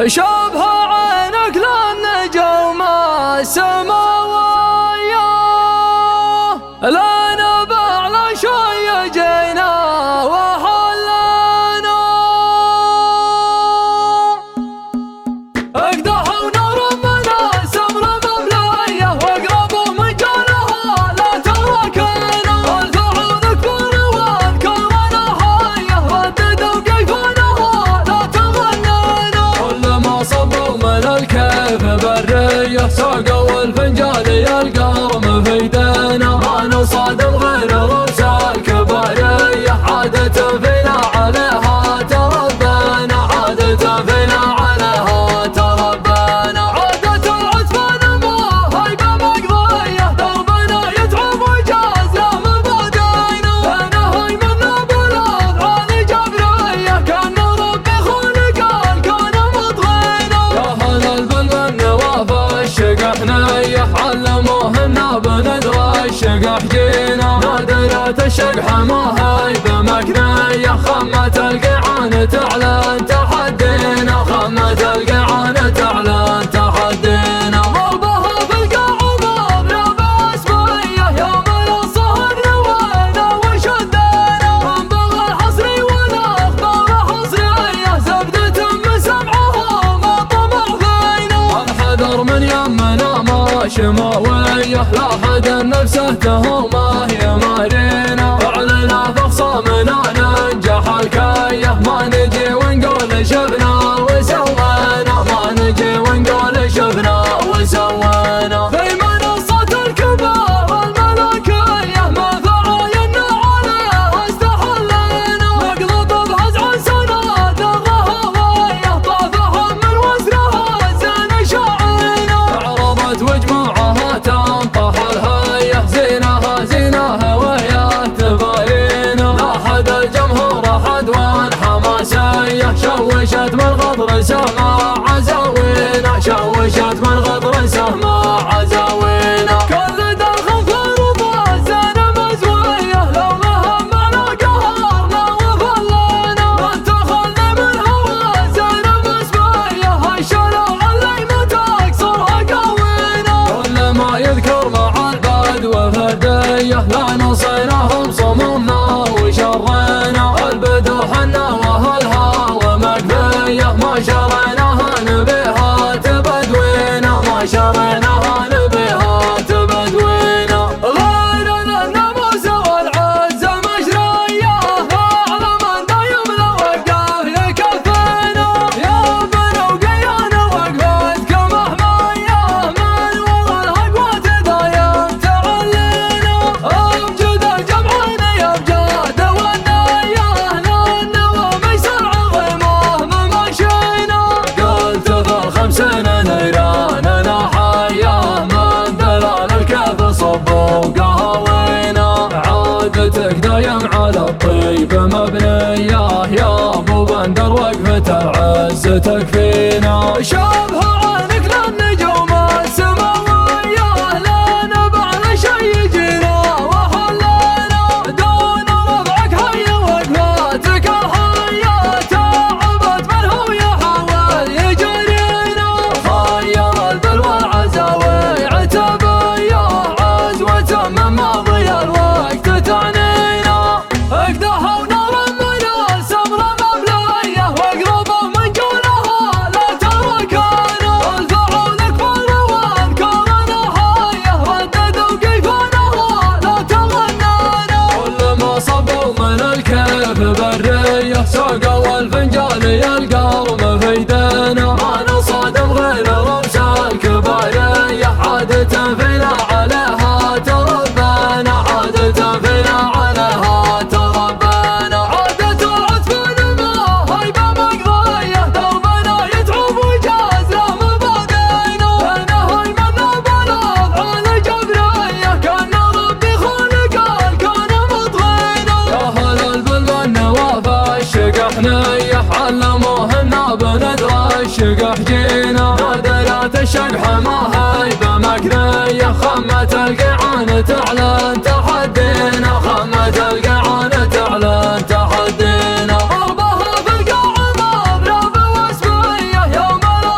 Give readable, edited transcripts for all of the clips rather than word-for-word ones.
شبه عينك للنجوم السماوية، لا نبع لا شي جينا وحلنا، اقدحوا نار من السمر مبلية واقربوا من جالها لا تركنا، ارفعوا نكبر واذكرنا حية رددوا كيفنها لا تغنينا، كل ما صبوا من الكيف برية ساقوا الفنجان القرم في يدينا، ما نصادم غير رؤوس الكبارية عادة فينا عليها تربينا، عادة فينا عليها تربينا، عادة العتبان ما هيبة مقضية دربنا يتعب وجاز لا مبادينا، انا هيمنا بالافعال جبرية كان ربي خلق الكون مطغينا، يا هلا البل والنواف الشقح نيح علموهنا بندرى الشقح جينا، نادرة الشقح ما هي بمكنية خمة القيعان تعلن تحدينا، خمة القيعان تعلن تحدينا، ضربها في القاع ضربنا باسمية يوم الصهر نوينا وشدينا، منبغى الحصري والاخبار حصرية زبدة من سمعها ما طمع فينا، الحذر من يمنا ما شماوية لا حد نفسه تهمه يمارينا، اعلنا في خصامنا ننجح الكيه ما نجي ونقول شفنا وسوينا، ما نجي ونقول شفنا وسوينا، في منصة الكبار الملكية ما فعاينا عليها استحلينا، نقلط بهزع سناد الرهوية طافهم من وزرها زين شعينا، عرضت وجموعها تنطح الهية زينها زينها وهي تباينا، لا حد الجمهور احد وان حماسية شوشت من غضر سماع عزاوينا، شوشت من غضر سماع عزاوينا، كل دخل في رضا زين مزوية لو لهم معنا قهرنا وفلينا، ما اتخذنا من هوا زين مسبية هالشرع اللي متى اكسرها قوينا، كل ما يذكر مع البدو فدية لا نصيناهم صممنا وشرينا، البدو حنا واهلها ومكفية ما شريناها نبيها تبدوينا، ما شريناها نبيها تبدوينا، غير الناموس والعزة مشرية اعلم ان دايم لو وقف يكفينا، يا بنو قيان وقفتكم حماية من ورا الهقوة دايم تعلينا، امجد الجمعين يبجاد والنية للنوى ميسر عظيمه من مشينا، قلت في الخمسين نيراننا حياه من دلال الكيف صبوا قهوينا، عادتك دايم على الطيب مبنيه يا ابو بندر وقفة العز تكفينا، شبه عينك للنجوم السماوية لا نبع لا شي يجينا وحلينا، دون ربعك هي وقفتك الحية تعبت من هو يحاول يجرينا، خير البلوى العزاوي عتبية عزوة من ماضي الوقت تعنينا، اقدحوا نار من السمر مبلية واقربوا من جولها لا تركنا، ارفعوا نكبر واذكرنا حية رددوا كيفنها لا تغنينا، كل ما صبوا من الكيف برية ساقوا الفنجان القرم في يدينا، ما نصادم غير رؤوس الكبارية عادة فينا عليها تربينا، عادة فينا عليها تربينا، عادة العتبان ما هيبة مقضية دربنا يتعب وجاز لا مبادينا، انا هيمنا بالافعال جبرية كان ربي خلق الكون مطغينا، يا هلا البل والنواف الشقح نيح علموهنا بندرى الشقح جينا، نادرة الشقح ما هي بمكنية خمة القيعان تعلن تحدينا، خمة القيعان تعلن تحدينا، ضربها في القاع ضربنا باسمية يوم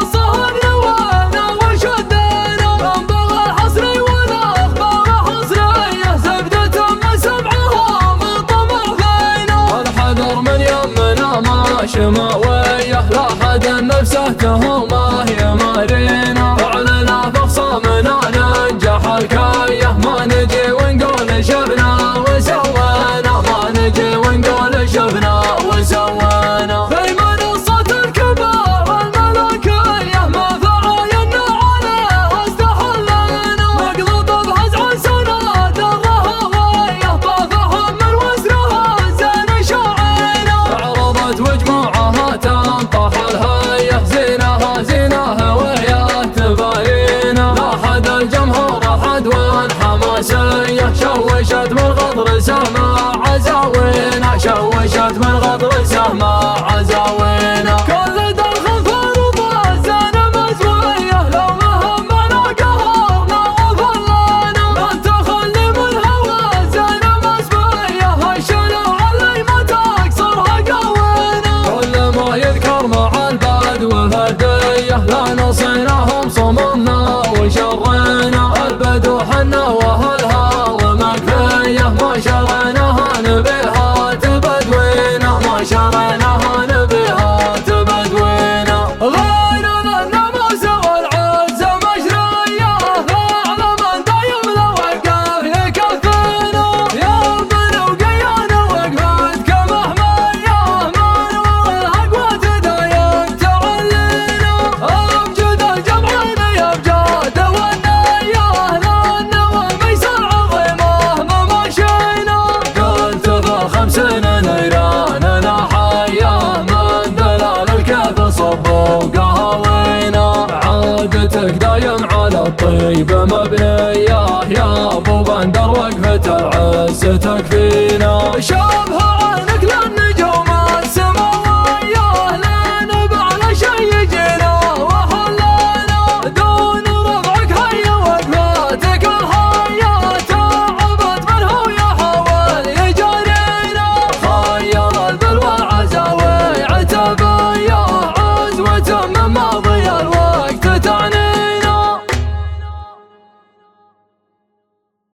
وما هي مارينا، اعلنا بخصامنا ننجح الكيه، ما نجي ونقول شفنا وسوينا، ما نجي ونقول شفنا وسوينا. في منصة الكبار الملكية ما فعاينا عليه استحلينا، مقلوب بهزع سناد الرهوية بفهم من وزرها زين شعينا. عرضت وجموعها تنطح الهية، زينها زينها وهي تباينا، لاحد الجمهور احد حماسية، شوشت من غضر سما عزاوينا، شوشت من غضر سما عزاوينا. كل الخنفر وبازان مزوية، لو مهمنا قهرنا وظلينا، من تخلي من هوا زين مسبية، هالشلوع اللي ما تكسرها قوينا. كل ما يذكر مع البدو فردية، لا نصيناهم صممنا وشرينا، البدو حنا واهلها ومكفية، ما شريناها نبيها تبدوينا، ما شريناها نبيها تبدوينا. غير الناموس والعز مجرية، فاعلم ان دايم لو وقف يكفينا، يا ابن وقيان وقفت كمحمية، من والحق وتدايم تعلينا، امجد الجمعين يبجاد والنية، لان وميسر عظيمه ما مشينا. قلت ب50 نيراننا حية، من دلال الكيف صبوا قهوينا، عادتك دايم على الطيب مبنية، يا ابو بندر وقفة العز تكفينا. شبه